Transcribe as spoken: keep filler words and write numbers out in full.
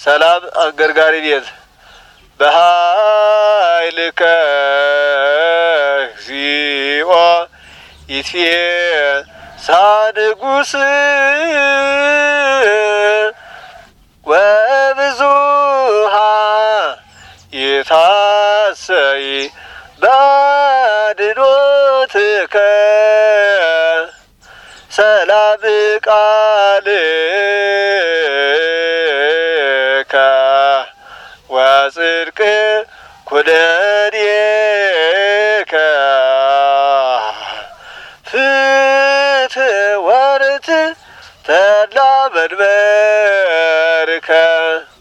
ሰላም አንገርጋሪ ቤት በኃይልከ እግዚኦ ይትፌሳንጉስ ወብዙሃ ይታሰይ ባድኖትከ ሰላም ቃልከ ወጽድቅ ኩነኔከ ፍትሕ ወርትዕ ተድላ መንበርከ